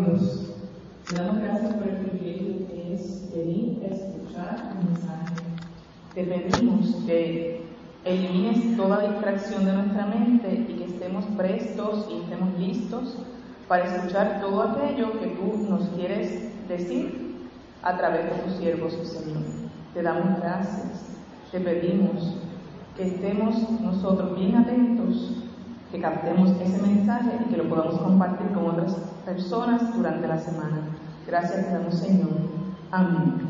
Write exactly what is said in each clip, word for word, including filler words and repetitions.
Dios, te damos gracias por el privilegio que es venir a escuchar tu mensaje. Te pedimos que elimines toda distracción de nuestra mente y que estemos prestos y estemos listos para escuchar todo aquello que tú nos quieres decir a través de tus siervos, Señor. Te damos gracias, te pedimos que estemos nosotros bien atentos, que captemos ese mensaje y que lo podamos compartir con otras personas durante la semana. Gracias te damos, Señor. Amén.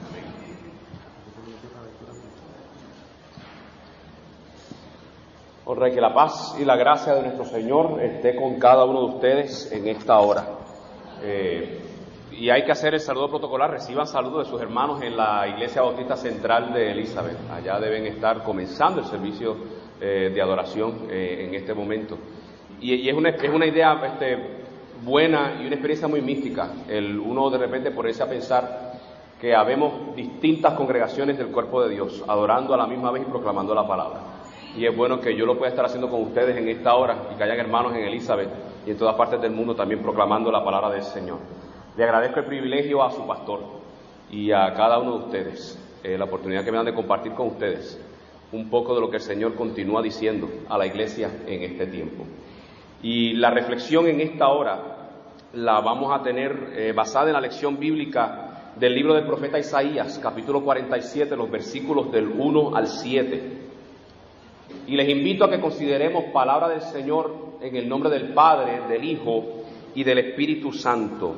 Honra, que la paz y la gracia de nuestro Señor esté con cada uno de ustedes en esta hora. Eh, y hay que hacer el saludo protocolar. Reciban saludos de sus hermanos en la Iglesia Bautista Central de Elizabeth. Allá deben estar comenzando el servicio eh, de adoración eh, en este momento. Y, y es, una, es una idea este, buena y una experiencia muy mística, el uno de repente ponerse a pensar que habemos distintas congregaciones del cuerpo de Dios, adorando a la misma vez y proclamando la palabra. Y es bueno que yo lo pueda estar haciendo con ustedes en esta hora y que hayan hermanos en Elizabeth y en todas partes del mundo también proclamando la palabra del Señor. Le agradezco el privilegio a su pastor y a cada uno de ustedes, eh, la oportunidad que me dan de compartir con ustedes un poco de lo que el Señor continúa diciendo a la iglesia en este tiempo. Y la reflexión en esta hora la vamos a tener eh, basada en la lección bíblica del libro del profeta Isaías, capítulo cuarenta y siete, los versículos del uno al siete. Y les invito a que consideremos palabra del Señor en el nombre del Padre, del Hijo y del Espíritu Santo.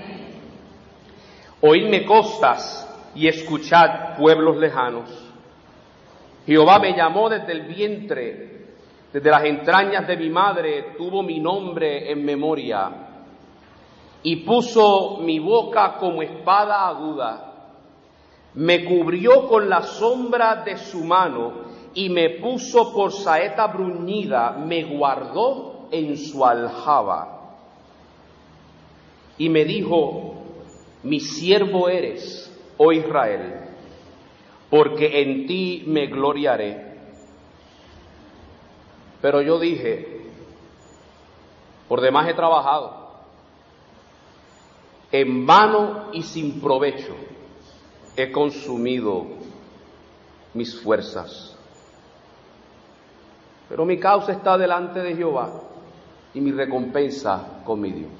Oídme costas y escuchad, pueblos lejanos. Jehová me llamó desde el vientre, desde las entrañas de mi madre tuvo mi nombre en memoria, y puso mi boca como espada aguda. Me cubrió con la sombra de su mano, y me puso por saeta bruñida, me guardó en su aljaba. Y me dijo, mi siervo eres, oh Israel, porque en ti me gloriaré. Pero yo dije, por demás he trabajado, en vano y sin provecho he consumido mis fuerzas. Pero mi causa está delante de Jehová y mi recompensa con mi Dios.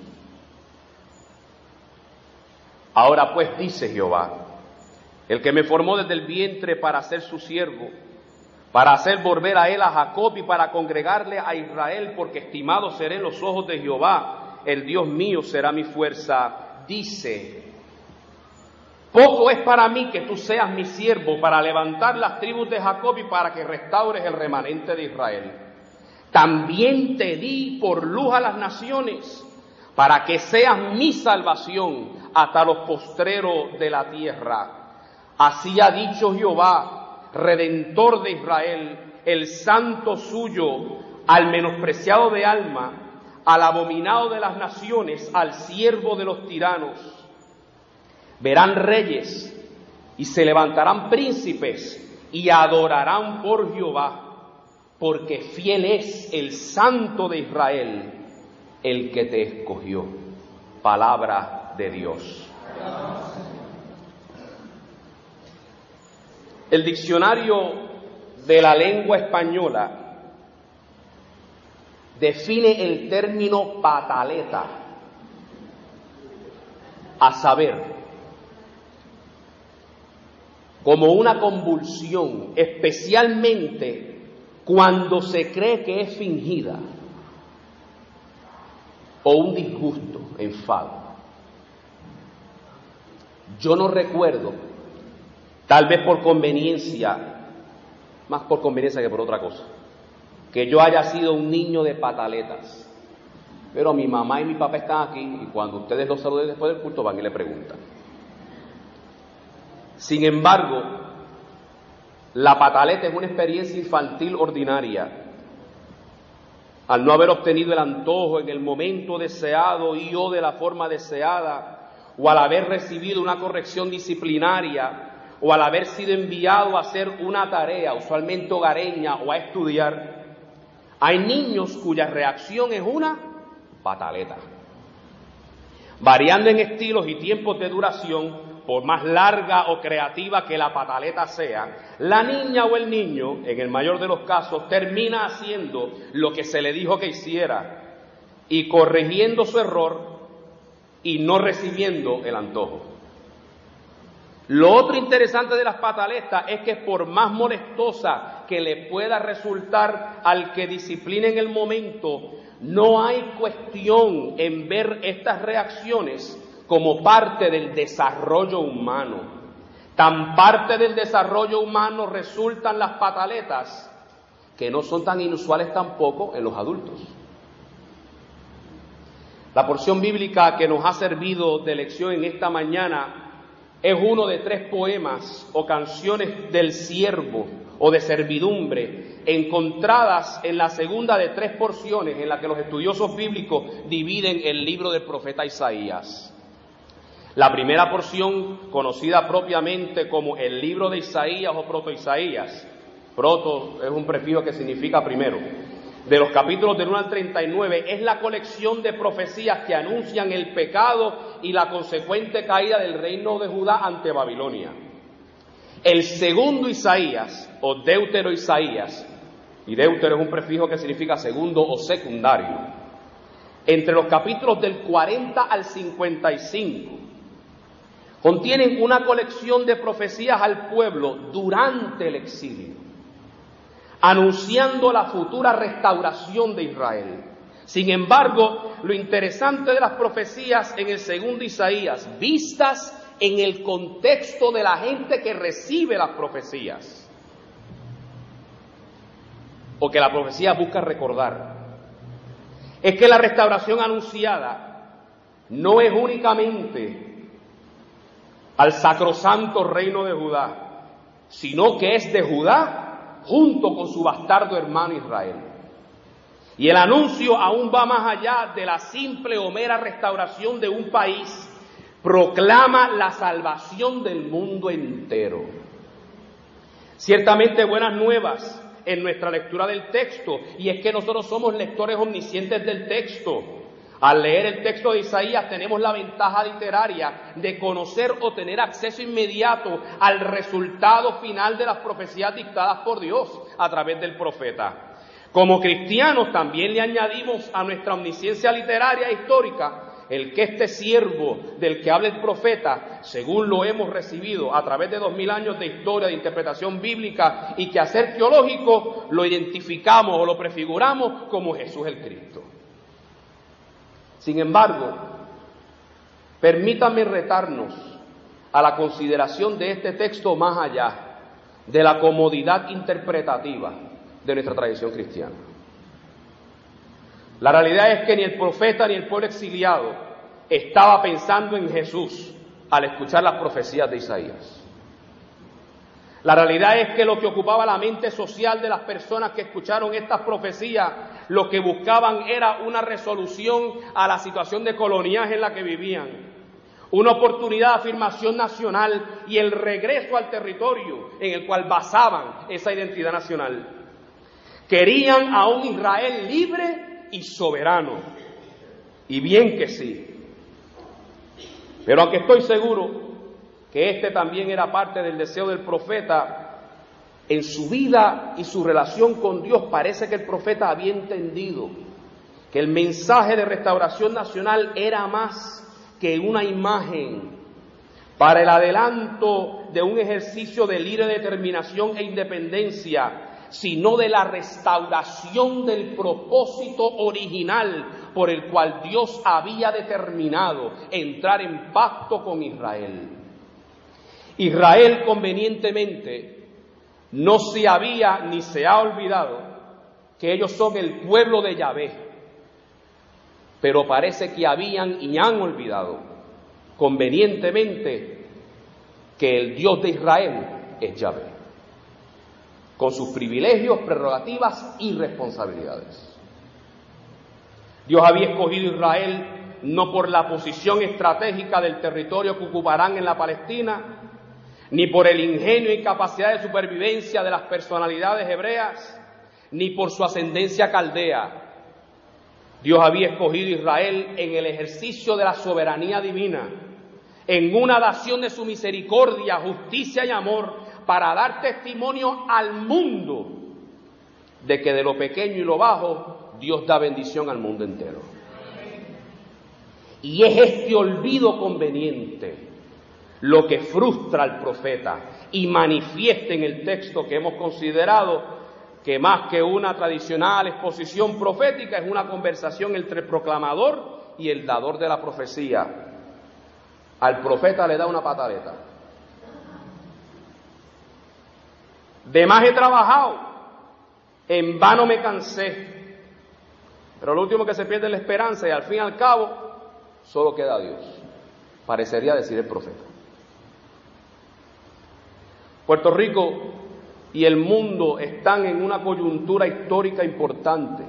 Ahora pues, dice Jehová, el que me formó desde el vientre para ser su siervo, para hacer volver a él a Jacob y para congregarle a Israel, porque estimado seré en los ojos de Jehová, el Dios mío será mi fuerza, dice, poco es para mí que tú seas mi siervo para levantar las tribus de Jacob y para que restaures el remanente de Israel. También te di por luz a las naciones, para que seas mi salvación hasta los postreros de la tierra. Así ha dicho Jehová, Redentor de Israel, el santo suyo, al menospreciado de alma, al abominado de las naciones, al siervo de los tiranos. Verán reyes y se levantarán príncipes y adorarán por Jehová, porque fiel es el Santo de Israel, el que te escogió. Palabra de Dios. El diccionario de la lengua española define el término pataleta, a saber, como una convulsión, especialmente cuando se cree que es fingida, o un disgusto, enfado. Yo no recuerdo, tal vez por conveniencia, más por conveniencia que por otra cosa, que yo haya sido un niño de pataletas. Pero mi mamá y mi papá están aquí y cuando ustedes los saluden después del culto van y le preguntan. Sin embargo, la pataleta es una experiencia infantil ordinaria. Al no haber obtenido el antojo en el momento deseado y o de la forma deseada, o al haber recibido una corrección disciplinaria, o al haber sido enviado a hacer una tarea, usualmente hogareña, o a estudiar, hay niños cuya reacción es una pataleta. variando en estilos y tiempos de duración, por más larga o creativa que la pataleta sea, la niña o el niño, en el mayor de los casos, termina haciendo lo que se le dijo que hiciera y corrigiendo su error y no recibiendo el antojo. Lo otro interesante de las pataletas es que por más molestosa que le pueda resultar al que discipline en el momento, no hay cuestión en ver estas reacciones como parte del desarrollo humano. Tan parte del desarrollo humano resultan las pataletas que no son tan inusuales tampoco en los adultos. La porción bíblica que nos ha servido de lección en esta mañana es uno de tres poemas o canciones del siervo o de servidumbre encontradas en la segunda de tres porciones en la que los estudiosos bíblicos dividen el libro del profeta Isaías. La primera porción, conocida propiamente como el libro de Isaías o proto-Isaías, proto es un prefijo que significa primero, de los capítulos del uno al treinta y nueve, es la colección de profecías que anuncian el pecado y la consecuente caída del reino de Judá ante Babilonia. El segundo Isaías, o Deutero Isaías, y Deutero es un prefijo que significa segundo o secundario, entre los capítulos del cuarenta al cincuenta y cinco, contienen una colección de profecías al pueblo durante el exilio, anunciando la futura restauración de Israel. Sin embargo, lo interesante de las profecías en el segundo Isaías, vistas en el contexto de la gente que recibe las profecías, o que la profecía busca recordar, es que la restauración anunciada no es únicamente al sacrosanto reino de Judá, sino que es de Judá junto con su bastardo hermano Israel. Y el anuncio aún va más allá de la simple o mera restauración de un país, proclama la salvación del mundo entero. Ciertamente buenas nuevas en nuestra lectura del texto, y es que nosotros somos lectores omniscientes del texto. Al leer el texto de Isaías tenemos la ventaja literaria de conocer o tener acceso inmediato al resultado final de las profecías dictadas por Dios a través del profeta. Como cristianos también le añadimos a nuestra omnisciencia literaria e histórica el que este siervo del que habla el profeta, según lo hemos recibido a través de dos mil años de historia, de interpretación bíblica y quehacer teológico, lo identificamos o lo prefiguramos como Jesús el Cristo. Sin embargo, permítanme retarnos a la consideración de este texto más allá de la comodidad interpretativa de nuestra tradición cristiana. La realidad es que ni el profeta ni el pueblo exiliado estaba pensando en Jesús al escuchar las profecías de Isaías. La realidad es que lo que ocupaba la mente social de las personas que escucharon estas profecías, lo que buscaban era una resolución a la situación de coloniaje en la que vivían, una oportunidad de afirmación nacional y el regreso al territorio en el cual basaban esa identidad nacional. Querían a un Israel libre y soberano, y bien que sí. Pero aunque estoy seguro que este también era parte del deseo del profeta, en su vida y su relación con Dios parece que el profeta había entendido que el mensaje de restauración nacional era más que una imagen para el adelanto de un ejercicio de libre determinación e independencia, sino de la restauración del propósito original por el cual Dios había determinado entrar en pacto con Israel. Israel convenientemente no se había ni se ha olvidado que ellos son el pueblo de Yahvé, pero parece que habían y han olvidado convenientemente que el Dios de Israel es Yahvé, con sus privilegios, prerrogativas y responsabilidades. Dios había escogido Israel no por la posición estratégica del territorio que ocuparán en la Palestina, ni por el ingenio y capacidad de supervivencia de las personalidades hebreas, ni por su ascendencia caldea. Dios había escogido a Israel en el ejercicio de la soberanía divina, en una dación de su misericordia, justicia y amor, para dar testimonio al mundo de que de lo pequeño y lo bajo, Dios da bendición al mundo entero. Y es este olvido conveniente lo que frustra al profeta y manifiesta en el texto que hemos considerado que más que una tradicional exposición profética es una conversación entre el proclamador y el dador de la profecía. Al profeta le da una pataleta. De más he trabajado, en vano me cansé, pero lo último que se pierde es la esperanza y al fin y al cabo solo queda Dios, parecería decir el profeta. Puerto Rico y el mundo están en una coyuntura histórica importante,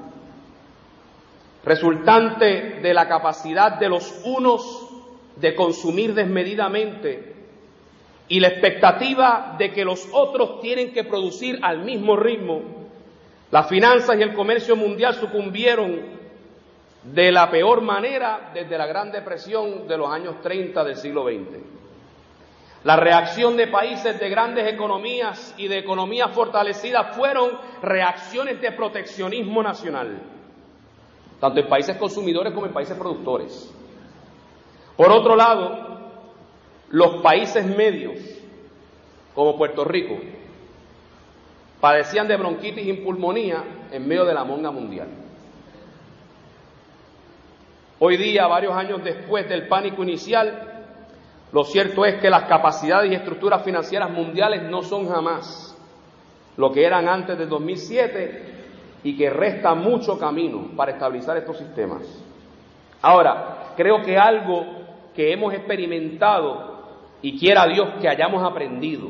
resultante de la capacidad de los unos de consumir desmedidamente y la expectativa de que los otros tienen que producir al mismo ritmo. Las finanzas y el comercio mundial sucumbieron de la peor manera desde la Gran Depresión de los años treinta del siglo veinte. La reacción de países de grandes economías y de economías fortalecidas fueron reacciones de proteccionismo nacional, tanto en países consumidores como en países productores. Por otro lado, los países medios, como Puerto Rico, padecían de bronquitis y pulmonía en medio de la monga mundial. Hoy día, varios años después del pánico inicial, lo cierto es que las capacidades y estructuras financieras mundiales no son jamás lo que eran antes del dos mil siete y que resta mucho camino para estabilizar estos sistemas. Ahora, creo que algo que hemos experimentado y quiera Dios que hayamos aprendido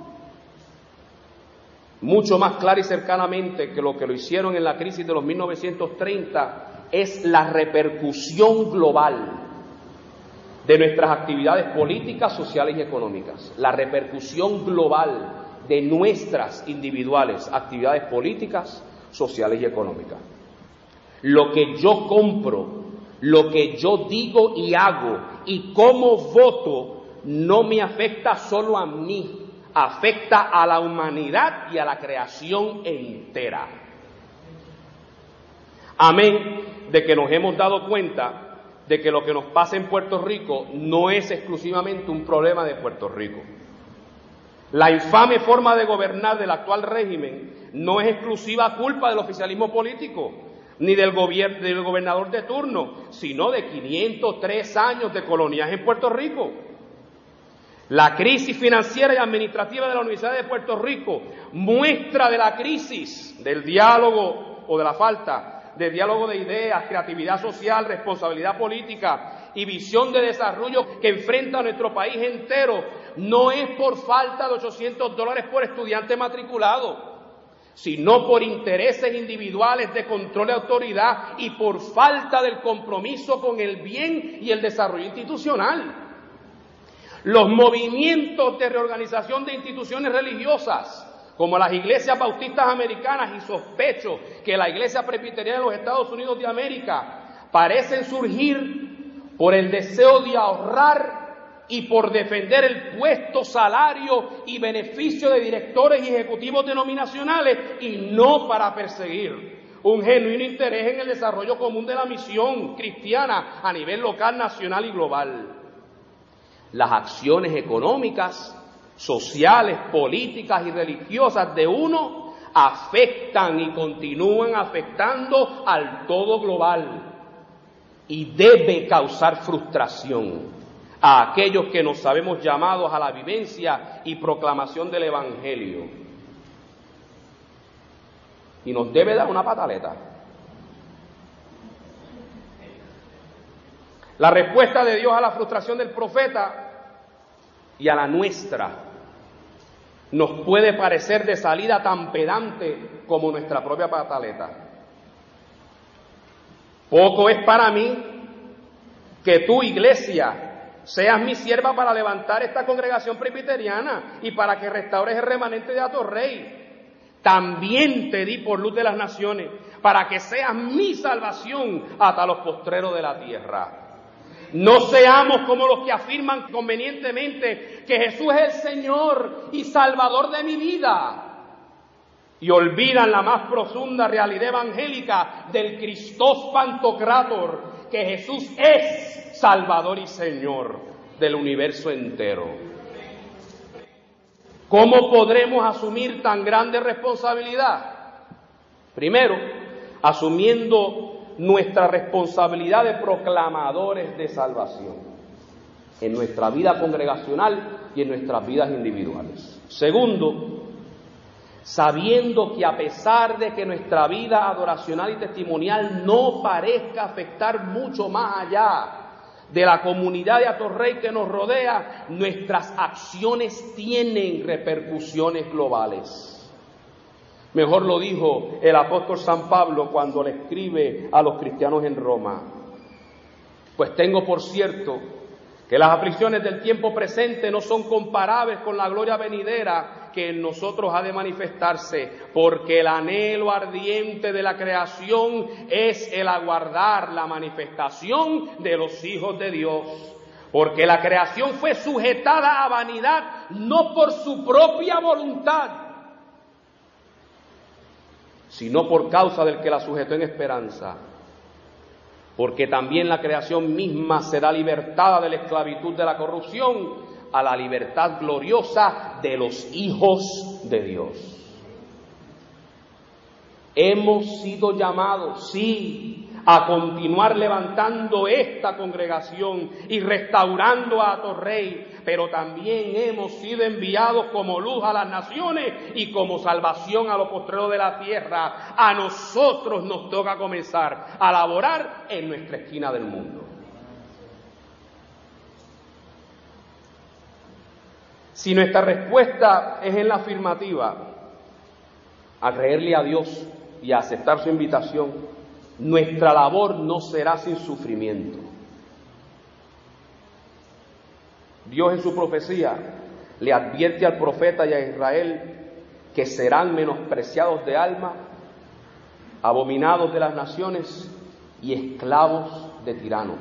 mucho más clara y cercanamente que lo que lo hicieron en la crisis de los mil novecientos treinta es la repercusión global de nuestras actividades políticas, sociales y económicas. La repercusión global de nuestras individuales actividades políticas, sociales y económicas. Lo que yo compro, lo que yo digo y hago y cómo voto no me afecta solo a mí, afecta a la humanidad y a la creación entera. Amén de que nos hemos dado cuenta de que lo que nos pasa en Puerto Rico no es exclusivamente un problema de Puerto Rico. La infame forma de gobernar del actual régimen no es exclusiva culpa del oficialismo político, ni del, gobier- del gobernador de turno, sino de quinientos tres años de coloniaje en Puerto Rico. La crisis financiera y administrativa de la Universidad de Puerto Rico muestra de la crisis, del diálogo o de la falta de diálogo de ideas, creatividad social, responsabilidad política y visión de desarrollo que enfrenta a nuestro país entero, no es por falta de ochocientos dólares por estudiante matriculado, sino por intereses individuales de control de autoridad y por falta del compromiso con el bien y el desarrollo institucional. Los movimientos de reorganización de instituciones religiosas, como las iglesias bautistas americanas, y sospecho que la iglesia presbiteriana de los Estados Unidos de América, parecen surgir por el deseo de ahorrar y por defender el puesto, salario y beneficio de directores y ejecutivos denominacionales, y no para perseguir un genuino interés en el desarrollo común de la misión cristiana a nivel local, nacional y global. Las acciones económicas, sociales, políticas y religiosas de uno afectan y continúan afectando al todo global y debe causar frustración a aquellos que nos sabemos llamados a la vivencia y proclamación del Evangelio, y nos debe dar una pataleta. La respuesta de Dios a la frustración del profeta y a la nuestra nos puede parecer de salida tan pedante como nuestra propia pataleta. Poco es para mí que tú, iglesia, seas mi sierva para levantar esta congregación presbiteriana y para que restaures el remanente de Atorrey. también te di por luz de las naciones, para que seas mi salvación hasta los postreros de la tierra. No seamos como los que afirman convenientemente que Jesús es el Señor y Salvador de mi vida, y olvidan la más profunda realidad evangélica del Christos Pantocrator, que Jesús es Salvador y Señor del universo entero. ¿Cómo podremos asumir tan grande responsabilidad? Primero, asumiendo nuestra responsabilidad de proclamadores de salvación en nuestra vida congregacional y en nuestras vidas individuales. Segundo, sabiendo que a pesar de que nuestra vida adoracional y testimonial no parezca afectar mucho más allá de la comunidad de Atorrey que nos rodea, nuestras acciones tienen repercusiones globales. Mejor lo dijo el apóstol San Pablo cuando le escribe a los cristianos en Roma: pues tengo por cierto que las aflicciones del tiempo presente no son comparables con la gloria venidera que en nosotros ha de manifestarse, porque el anhelo ardiente de la creación es el aguardar la manifestación de los hijos de Dios. Porque la creación fue sujetada a vanidad no por su propia voluntad, sino por causa del que la sujetó en esperanza. Porque también la creación misma será libertada de la esclavitud de la corrupción a la libertad gloriosa de los hijos de Dios. Hemos sido llamados, sí, a continuar levantando esta congregación y restaurando a Atorrey, pero también hemos sido enviados como luz a las naciones y como salvación a los postreros de la tierra. A nosotros nos toca comenzar a laborar en nuestra esquina del mundo. Si nuestra respuesta es en la afirmativa, a creerle a Dios y a aceptar su invitación, nuestra labor no será sin sufrimiento. Dios en su profecía le advierte al profeta y a Israel que serán menospreciados de alma, abominados de las naciones y esclavos de tiranos.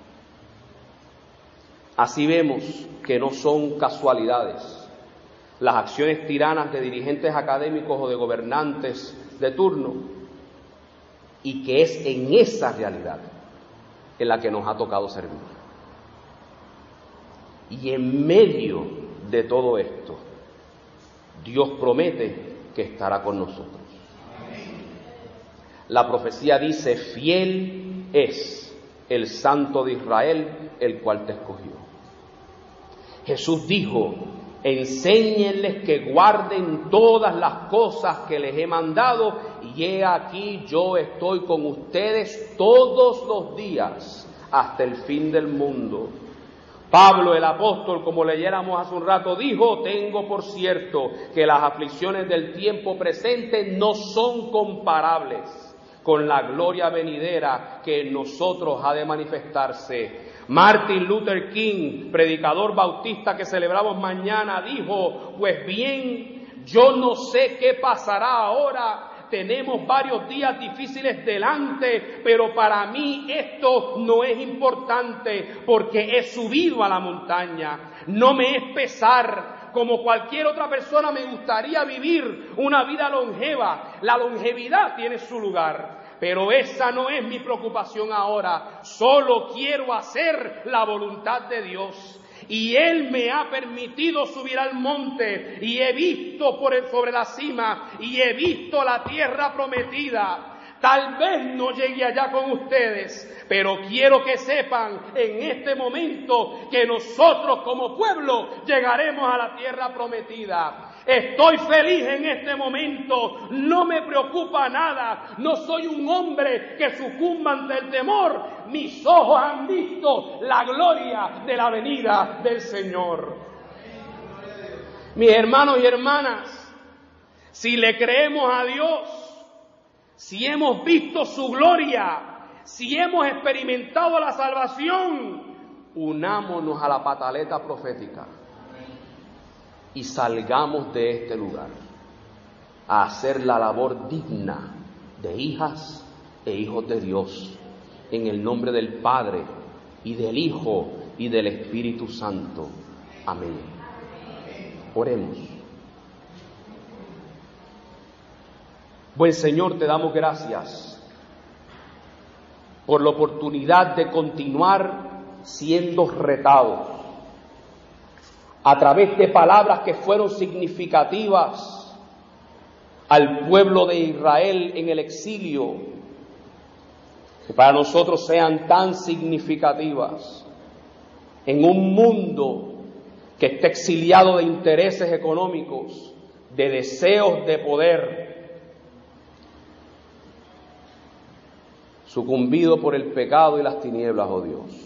Así vemos que no son casualidades las acciones tiranas de dirigentes académicos o de gobernantes de turno, y que es en esa realidad en la que nos ha tocado servir. Y en medio de todo esto, Dios promete que estará con nosotros. La profecía dice: fiel es el Santo de Israel, el cual te escogió. Jesús dijo: enséñenles que guarden todas las cosas que les he mandado, y he aquí yo estoy con ustedes todos los días hasta el fin del mundo. Pablo el apóstol, como leyéramos hace un rato, dijo: tengo por cierto que las aflicciones del tiempo presente no son comparables con la gloria venidera que en nosotros ha de manifestarse. Martin Luther King, predicador bautista que celebramos mañana, dijo: pues bien, yo no sé qué pasará ahora. Tenemos varios días difíciles delante, pero para mí esto no es importante, porque he subido a la montaña. No me es pesar. Como cualquier otra persona me gustaría vivir una vida longeva. La longevidad tiene su lugar, pero esa no es mi preocupación ahora. Solo quiero hacer la voluntad de Dios. Y Él me ha permitido subir al monte, y he visto por el, sobre la cima, y he visto la tierra prometida. Tal vez no llegue allá con ustedes, pero quiero que sepan en este momento que nosotros como pueblo llegaremos a la tierra prometida. Estoy feliz en este momento, no me preocupa nada, no soy un hombre que sucumba ante el temor. Mis ojos han visto la gloria de la venida del Señor. Mis hermanos y hermanas, si le creemos a Dios, si hemos visto su gloria, si hemos experimentado la salvación, unámonos a la pataleta profética y salgamos de este lugar. a hacer la labor digna de hijas e hijos de Dios, en el nombre del Padre, y del Hijo, y del Espíritu Santo. Amén. Oremos. Buen Señor, te damos gracias por la oportunidad de continuar siendo retados a través de palabras que fueron significativas al pueblo de Israel en el exilio, que para nosotros sean tan significativas en un mundo que está exiliado de intereses económicos, de deseos de poder, sucumbido por el pecado y las tinieblas, oh Dios.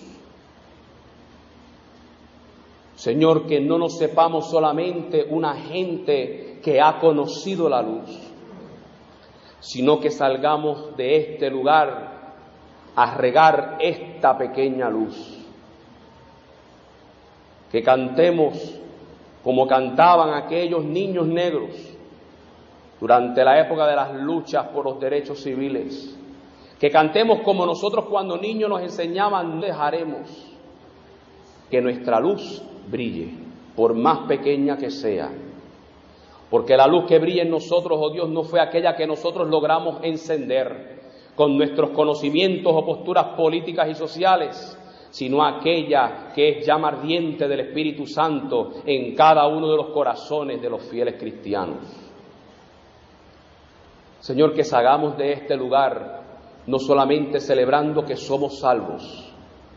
Señor, que no nos sepamos solamente una gente que ha conocido la luz, sino que salgamos de este lugar a regar esta pequeña luz. Que cantemos como cantaban aquellos niños negros durante la época de las luchas por los derechos civiles. Que cantemos como nosotros cuando niños nos enseñaban: no dejaremos que nuestra luz brille, por más pequeña que sea. Porque la luz que brilla en nosotros, oh Dios, no fue aquella que nosotros logramos encender con nuestros conocimientos o posturas políticas y sociales, sino aquella que es llama ardiente del Espíritu Santo en cada uno de los corazones de los fieles cristianos. Señor, que salgamos de este lugar no solamente celebrando que somos salvos,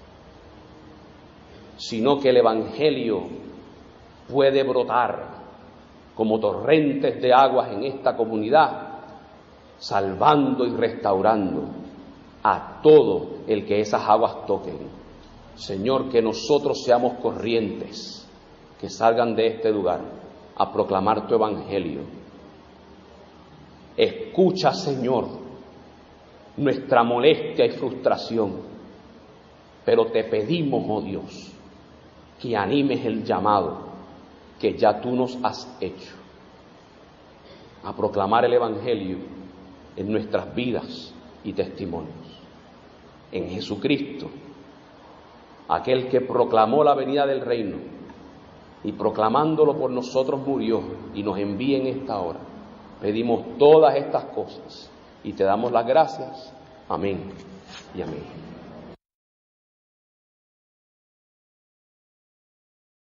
sino que el Evangelio puede brotar como torrentes de aguas en esta comunidad, salvando y restaurando a todo el que esas aguas toquen. Señor, que nosotros seamos corrientes que salgan de este lugar a proclamar tu Evangelio. Escucha, Señor, nuestra molestia y frustración, pero te pedimos, oh Dios, que animes el llamado que ya tú nos has hecho a proclamar el Evangelio en nuestras vidas y testimonios. En Jesucristo, aquel que proclamó la venida del reino y proclamándolo por nosotros murió y nos envía en esta hora, pedimos todas estas cosas y te damos las gracias. Amén y amén.